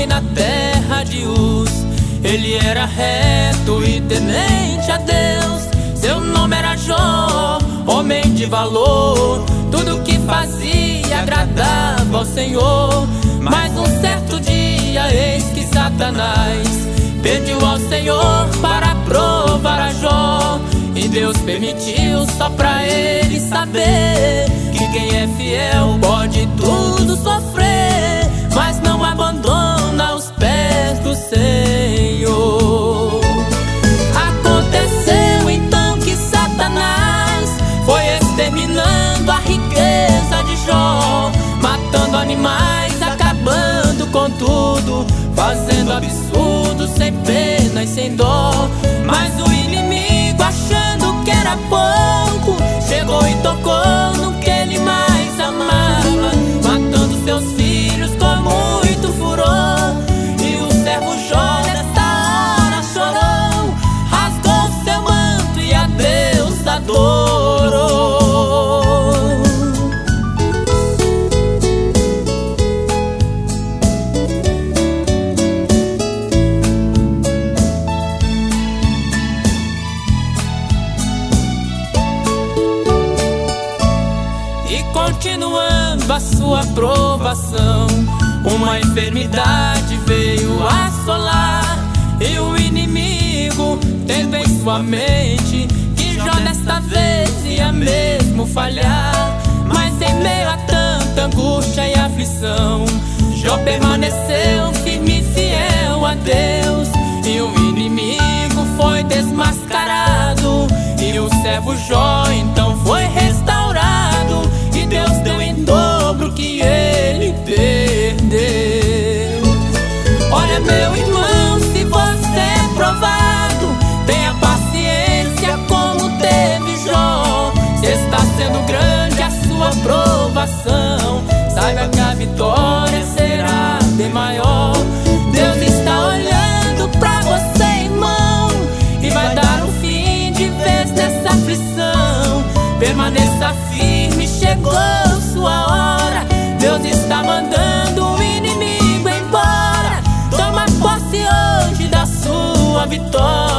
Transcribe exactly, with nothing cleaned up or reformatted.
homem na terra de Uz. Ele era reto e temente a Deus. Seu nome era Jó, homem de valor. Tudo que fazia agradava ao Senhor. Mas um certo dia, eis que Satanás pediu ao Senhor para provar a Jó. E Deus permitiu só pra ele saber que quem é fiel pode tudo sofrer, mas não abandona os pés do Senhor. Aconteceu então que Satanás foi exterminando a riqueza de Jó, matando animais, acabando com tudo, fazendo absurdo sem pena e sem dó. Mas o inimigo, achando que era pouco, chegou e tocou no que ele mais amava, matando seus filhos com muito furor. E o servo Jó nessa hora chorou, rasgou seu manto e a Deus adorou. Continuando a sua provação, uma enfermidade veio assolar. E o inimigo, tendo em sua mente que Jó desta vez ia mesmo falhar, mas em meio a tanta angústia e aflição, Jó permaneceu firme e fiel a Deus. E o inimigo foi desmascarado, e o servo Jó então foi restaurado. E Deus deu em dobro que ele perdeu. Olha, meu irmão, se você é provado, tenha paciência como teve Jó. Se está sendo grande a sua provação, saiba que a vitória será bem maior. Deus está olhando pra você, irmão, e vai dar um fim de vez nessa aflição. Permaneça firme, chegou sua hora. Deus está mandando o inimigo embora. Toma posse hoje da sua vitória.